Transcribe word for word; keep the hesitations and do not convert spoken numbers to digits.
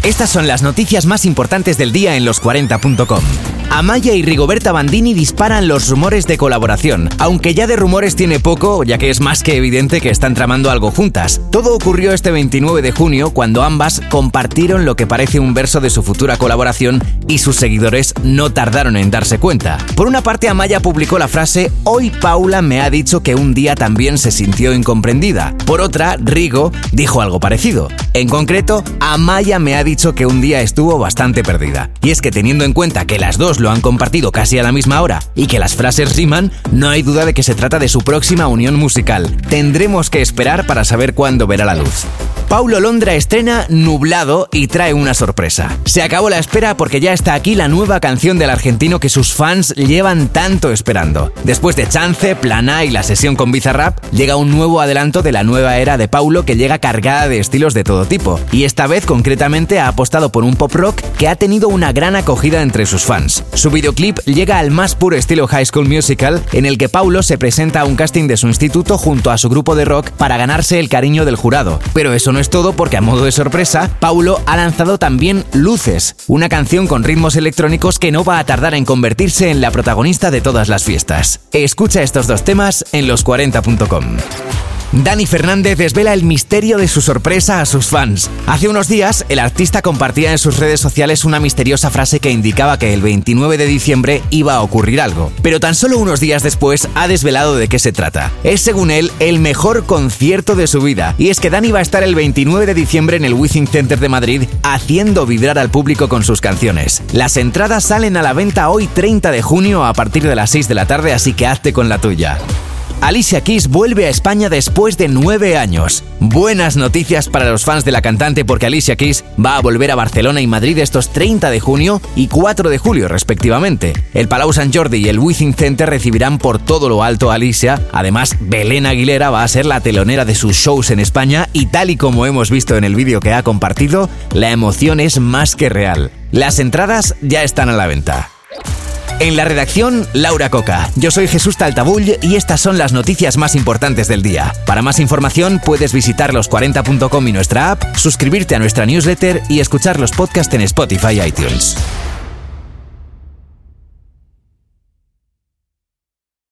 Estas son las noticias más importantes del día en los cuarenta punto com. Amaya y Rigoberta Bandini disparan los rumores de colaboración, aunque ya de rumores tiene poco, ya que es más que evidente que están tramando algo juntas. Todo ocurrió este veintinueve de junio, cuando ambas compartieron lo que parece un verso de su futura colaboración y sus seguidores no tardaron en darse cuenta. Por una parte, Amaya publicó la frase «Hoy Paula me ha dicho que un día también se sintió incomprendida». Por otra, Rigo dijo algo parecido. En concreto, Amaya me ha dicho que un día estuvo bastante perdida. Y es que teniendo en cuenta que las dos lo han compartido casi a la misma hora y que las frases riman, no hay duda de que se trata de su próxima unión musical. Tendremos que esperar para saber cuándo verá la luz. Paulo Londra estrena Nublado y trae una sorpresa. Se acabó la espera porque ya está aquí la nueva canción del argentino que sus fans llevan tanto esperando. Después de Chance, Plan A y la sesión con Bizarrap, llega un nuevo adelanto de la nueva era de Paulo que llega cargada de estilos de todo tipo. Y esta vez concretamente ha apostado por un pop rock que ha tenido una gran acogida entre sus fans. Su videoclip llega al más puro estilo High School Musical, en el que Paulo se presenta a un casting de su instituto junto a su grupo de rock para ganarse el cariño del jurado. Pero eso no es todo, porque a modo de sorpresa, Paulo ha lanzado también Luces, una canción con ritmos electrónicos que no va a tardar en convertirse en la protagonista de todas las fiestas. Escucha estos dos temas en los cuarenta punto com. Dani Fernández desvela el misterio de su sorpresa a sus fans. Hace unos días, el artista compartía en sus redes sociales una misteriosa frase que indicaba que el veintinueve de diciembre iba a ocurrir algo. Pero tan solo unos días después ha desvelado de qué se trata. Es, según él, el mejor concierto de su vida. Y es que Dani va a estar el veintinueve de diciembre en el Withing Center de Madrid haciendo vibrar al público con sus canciones. Las entradas salen a la venta hoy treinta de junio a partir de las seis de la tarde, así que hazte con la tuya. Alicia Keys vuelve a España después de nueve años. Buenas noticias para los fans de la cantante porque Alicia Keys va a volver a Barcelona y Madrid estos treinta de junio y cuatro de julio respectivamente. El Palau Sant Jordi y el Withing Center recibirán por todo lo alto a Alicia. Además, Belén Aguilera va a ser la telonera de sus shows en España y tal y como hemos visto en el vídeo que ha compartido, la emoción es más que real. Las entradas ya están a la venta. En la redacción, Laura Coca. Yo soy Jesús Taltabull y estas son las noticias más importantes del día. Para más información puedes visitar los cuarenta punto com y nuestra app, suscribirte a nuestra newsletter y escuchar los podcasts en Spotify y iTunes.